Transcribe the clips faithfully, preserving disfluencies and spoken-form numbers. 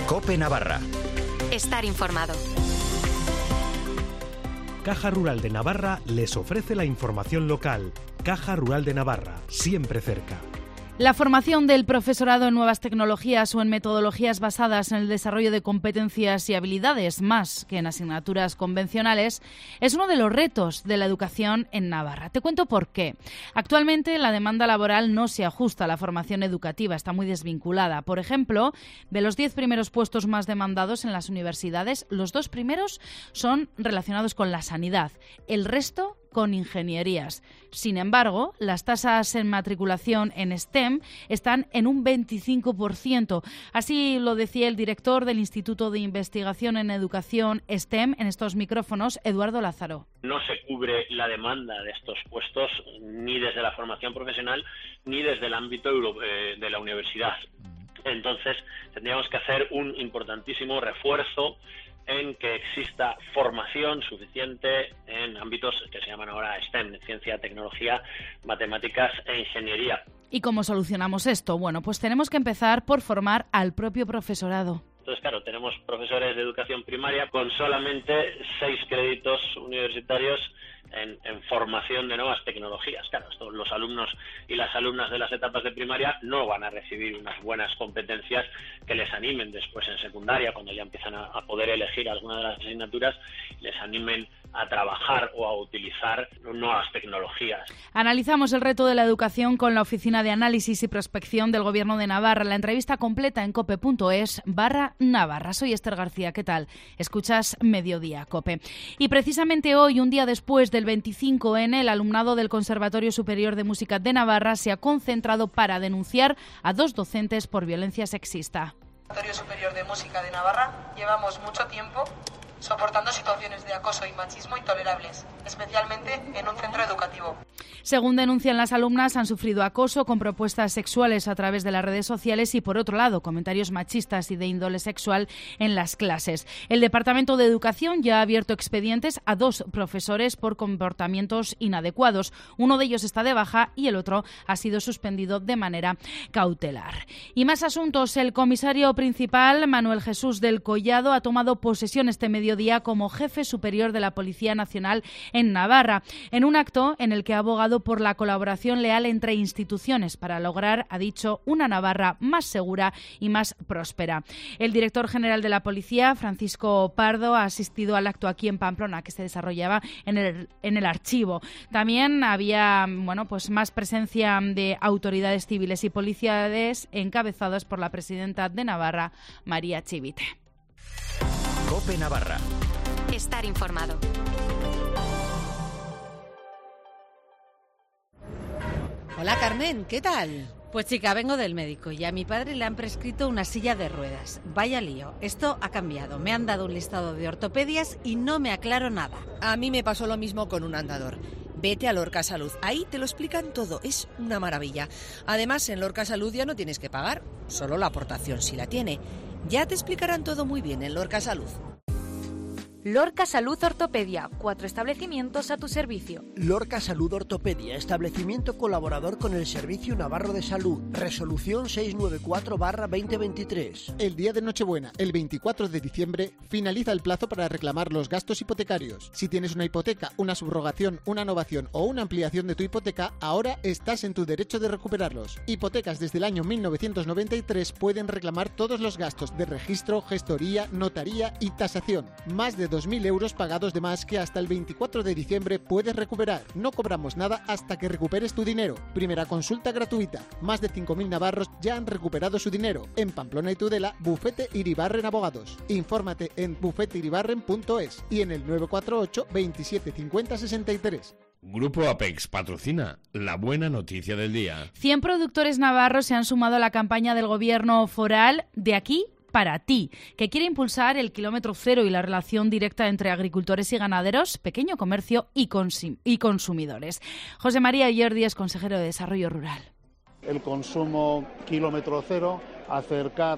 COPE Navarra. Estar informado. Caja Rural de Navarra les ofrece la información local. Caja Rural de Navarra, siempre cerca. La formación del profesorado en nuevas tecnologías o en metodologías basadas en el desarrollo de competencias y habilidades más que en asignaturas convencionales es uno de los retos de la educación en Navarra. Te cuento por qué. Actualmente la demanda laboral no se ajusta a la formación educativa, está muy desvinculada. Por ejemplo, de los diez primeros puestos más demandados en las universidades, los dos primeros son relacionados con la sanidad, el resto con ingenierías. Sin embargo, las tasas en matriculación en STEM están en un veinticinco por ciento. Así lo decía el director del Instituto de Investigación en Educación STEM en estos micrófonos, Eduardo Lázaro. No se cubre la demanda de estos puestos ni desde la formación profesional ni desde el ámbito de la universidad. Entonces, tendríamos que hacer un importantísimo refuerzo en que exista formación suficiente en ámbitos que se llaman ahora STEM, ciencia, tecnología, matemáticas e ingeniería. ¿Y cómo solucionamos esto? Bueno, pues tenemos que empezar por formar al propio profesorado. Entonces, claro, tenemos profesores de educación primaria con solamente seis créditos universitarios en, en formación de nuevas tecnologías. Claro, esto, los alumnos y las alumnas de las etapas de primaria no van a recibir unas buenas competencias que les animen después en secundaria, cuando ya empiezan a, a poder elegir alguna de las asignaturas, les animen a trabajar o a utilizar nuevas tecnologías. Analizamos el reto de la educación con la Oficina de Análisis y Prospección del Gobierno de Navarra. La entrevista completa en cope.es barra Navarra. Soy Esther García, ¿qué tal? Escuchas Mediodía Cope. Y precisamente hoy, un día después del veinticinco ene, el alumnado del Conservatorio Superior de Música de Navarra se ha concentrado para denunciar a dos docentes por violencia sexista. El Conservatorio Superior de Música de Navarra llevamos mucho tiempo soportando situaciones de acoso y machismo intolerables, especialmente en un centro educativo. Según denuncian las alumnas, han sufrido acoso con propuestas sexuales a través de las redes sociales y, por otro lado, comentarios machistas y de índole sexual en las clases. El Departamento de Educación ya ha abierto expedientes a dos profesores por comportamientos inadecuados. Uno de ellos está de baja y el otro ha sido suspendido de manera cautelar. Y más asuntos. El comisario principal, Manuel Jesús del Collado, ha tomado posesión este mediodía como jefe superior de la Policía Nacional en Navarra, en un acto en el que ha abogado por la colaboración leal entre instituciones para lograr, ha dicho, una Navarra más segura y más próspera. El director general de la Policía, Francisco Pardo, ha asistido al acto aquí en Pamplona, que se desarrollaba en el, en el archivo. También había, bueno, pues más presencia de autoridades civiles y policiales encabezadas por la presidenta de Navarra, María Chivite. COPE Navarra. Estar informado. Hola Carmen, ¿qué tal? Pues chica, vengo del médico y a mi padre le han prescrito una silla de ruedas. Vaya lío, esto ha cambiado. Me han dado un listado de ortopedias y no me aclaro nada. A mí me pasó lo mismo con un andador. Vete a Lorca Salud, ahí te lo explican todo, es una maravilla. Además, en Lorca Salud ya no tienes que pagar, solo la aportación si la tiene. Ya te explicarán todo muy bien en Lorca Salud. Lorca Salud Ortopedia, cuatro establecimientos a tu servicio. Lorca Salud Ortopedia, establecimiento colaborador con el Servicio Navarro de Salud. Resolución seiscientos noventa y cuatro barra veinte veintitrés. El día de Nochebuena, el veinticuatro de diciembre, finaliza el plazo para reclamar los gastos hipotecarios. Si tienes una hipoteca, una subrogación, una novación o una ampliación de tu hipoteca, ahora estás en tu derecho de recuperarlos. Hipotecas desde el año mil novecientos noventa y tres pueden reclamar todos los gastos de registro, gestoría, notaría y tasación. Más de dos mil euros pagados de más que hasta el veinticuatro de diciembre puedes recuperar. No cobramos nada hasta que recuperes tu dinero. Primera consulta gratuita. Más de cinco mil navarros ya han recuperado su dinero. En Pamplona y Tudela, Bufete Iribarren Abogados. Infórmate en bufete iribarren punto es y en el nueve cuatro ocho veintisiete cincuenta sesenta y tres. Grupo Apex patrocina la buena noticia del día. cien productores navarros se han sumado a la campaña del gobierno foral De Aquí para ti, que quiere impulsar el kilómetro cero y la relación directa entre agricultores y ganaderos, pequeño comercio y, consum- y consumidores. José María Yerdi es consejero de Desarrollo Rural. El consumo kilómetro cero, acercar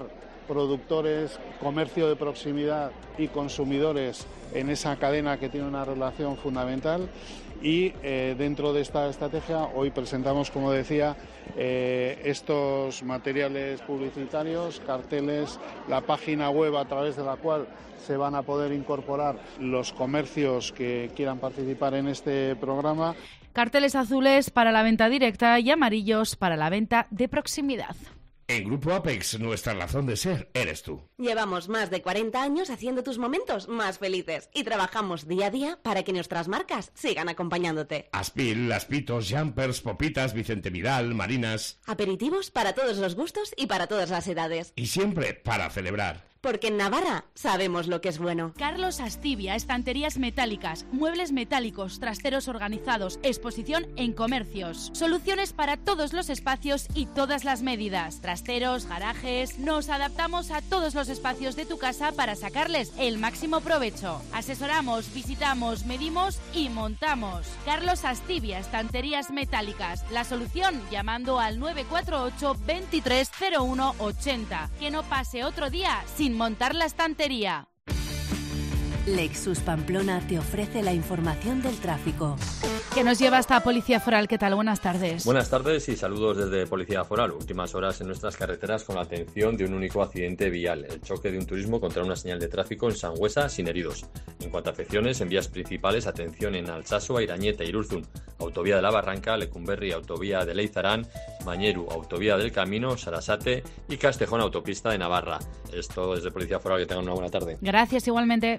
productores, comercio de proximidad y consumidores en esa cadena que tiene una relación fundamental. Y eh, dentro de esta estrategia hoy presentamos, como decía, eh, estos materiales publicitarios, carteles, la página web a través de la cual se van a poder incorporar los comercios que quieran participar en este programa. Carteles azules para la venta directa y amarillos para la venta de proximidad. En Grupo Apex, nuestra razón de ser eres tú. Llevamos más de cuarenta años haciendo tus momentos más felices y trabajamos día a día para que nuestras marcas sigan acompañándote. Aspil, Aspitos, Jumpers, Popitas, Vicente Vidal, Marinas. Aperitivos para todos los gustos y para todas las edades. Y siempre para celebrar. Porque en Navarra sabemos lo que es bueno. Carlos Astivia, estanterías metálicas, muebles metálicos, trasteros organizados, exposición en comercios. Soluciones para todos los espacios y todas las medidas. Trasteros, garajes. Nos adaptamos a todos los espacios de tu casa para sacarles el máximo provecho. Asesoramos, visitamos, medimos y montamos. Carlos Astivia, estanterías metálicas. La solución llamando al nueve cuatro ocho, veintitrés cero uno ochenta. Que no pase otro día sin montar la estantería. Lexus Pamplona te ofrece la información del tráfico. Que nos lleva hasta Policía Foral. ¿Qué tal? Buenas tardes. Buenas tardes y saludos desde Policía Foral. Últimas horas en nuestras carreteras con la atención de un único accidente vial. El choque de un turismo contra una señal de tráfico en Sangüesa sin heridos. En cuanto a afecciones, en vías principales, atención en Altsasua, Irañeta y Irurzun. Autovía de la Barranca, Lecumberri, Autovía de Leizarán, Mañeru, Autovía del Camino, Sarasate y Castejón, Autopista de Navarra. Esto desde Policía Foral. Que tengan una buena tarde. Gracias, igualmente.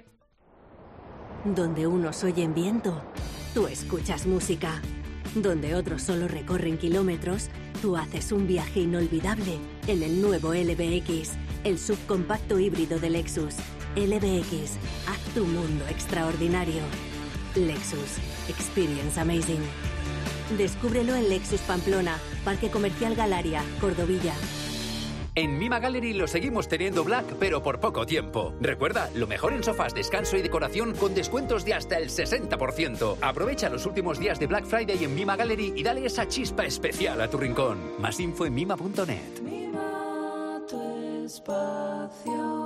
Donde unos oyen viento, tú escuchas música. Donde otros solo recorren kilómetros, tú haces un viaje inolvidable en el nuevo L B X, el subcompacto híbrido de Lexus. L B X, haz tu mundo extraordinario. Lexus, experience amazing. Descúbrelo en Lexus Pamplona, Parque Comercial Galaria, Cordovilla. En Mima Gallery lo seguimos teniendo black, pero por poco tiempo. Recuerda, lo mejor en sofás, descanso y decoración con descuentos de hasta el sesenta por ciento. Aprovecha los últimos días de Black Friday en Mima Gallery y dale esa chispa especial a tu rincón. Más info en mima punto net. Mima tu espacio.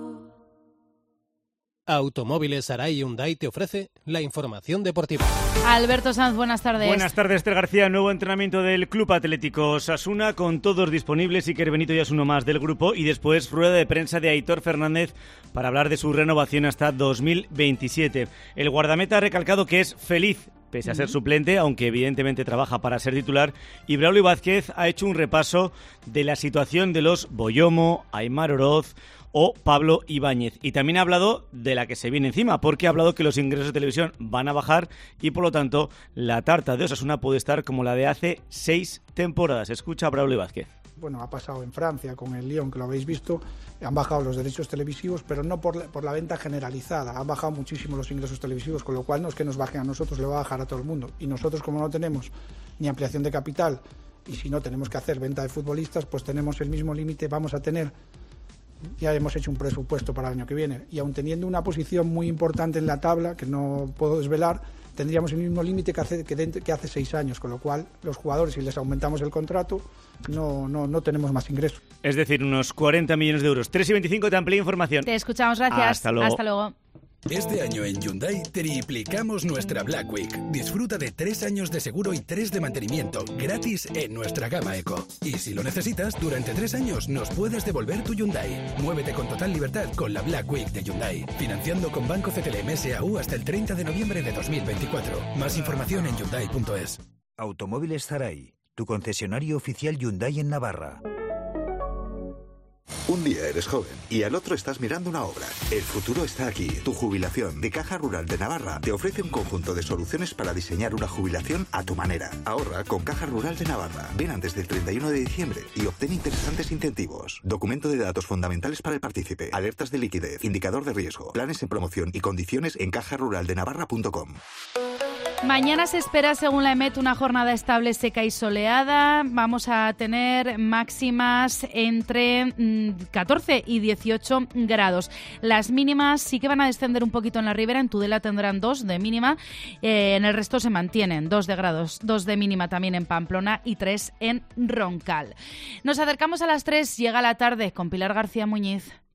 Automóviles Arai Hyundai te ofrece la información deportiva. Alberto Sanz, buenas tardes. Buenas tardes, Esther García. Nuevo entrenamiento del Club Atlético Osasuna con todos disponibles. Iker Benito ya es uno más del grupo. Y después rueda de prensa de Aitor Fernández para hablar de su renovación hasta dos mil veintisiete. El guardameta ha recalcado que es feliz pese a ser suplente, aunque evidentemente trabaja para ser titular. Y Braulio Vázquez ha hecho un repaso de la situación de los Boyomo, Aimar Oroz o Pablo Ibáñez. Y también ha hablado de la que se viene encima, porque ha hablado que los ingresos de televisión van a bajar y por lo tanto la tarta de Osasuna puede estar como la de hace seis temporadas. Escucha a Braulio Vázquez. Bueno, ha pasado en Francia con el Lyon, que lo habéis visto, han bajado los derechos televisivos, pero no por la, por la venta generalizada, han bajado muchísimo los ingresos televisivos, con lo cual no es que nos bajen a nosotros, le va a bajar a todo el mundo. Y nosotros, como no tenemos ni ampliación de capital, y si no tenemos que hacer venta de futbolistas, pues tenemos el mismo límite, vamos a tener, ya hemos hecho un presupuesto para el año que viene, y aun teniendo una posición muy importante en la tabla, que no puedo desvelar, tendríamos el mismo límite que hace, que, de, que hace seis años, con lo cual los jugadores, si les aumentamos el contrato, no, no, no tenemos más ingresos. Es decir, unos cuarenta millones de euros. tres y veinticinco te amplía información. Te escuchamos, gracias. Hasta luego. Hasta luego. Este año en Hyundai triplicamos nuestra Black Week. Disfruta de tres años de seguro y tres de mantenimiento gratis en nuestra gama Eco. Y si lo necesitas, durante tres años nos puedes devolver tu Hyundai. Muévete con total libertad con la Black Week de Hyundai. Financiando con Banco C T L M S A U hasta el treinta de noviembre de dos mil veinticuatro. Más información en Hyundai punto es. Automóviles Zaray, tu concesionario oficial Hyundai en Navarra. Un día eres joven y al otro estás mirando una obra. El futuro está aquí. Tu jubilación de Caja Rural de Navarra te ofrece un conjunto de soluciones para diseñar una jubilación a tu manera. Ahorra con Caja Rural de Navarra. Ven antes del treinta y uno de diciembre y obtén interesantes incentivos. Documento de datos fundamentales para el partícipe. Alertas de liquidez. Indicador de riesgo. Planes en promoción y condiciones en caja rural de navarra punto com. Mañana se espera, según la EMET, una jornada estable, seca y soleada. Vamos a tener máximas entre catorce y dieciocho grados. Las mínimas sí que van a descender un poquito en la ribera. En Tudela tendrán dos de mínima. Eh, en el resto se mantienen dos de grados, dos de mínima también en Pamplona y tres en Roncal. Nos acercamos a las tres. Llega la tarde con Pilar García Muñiz.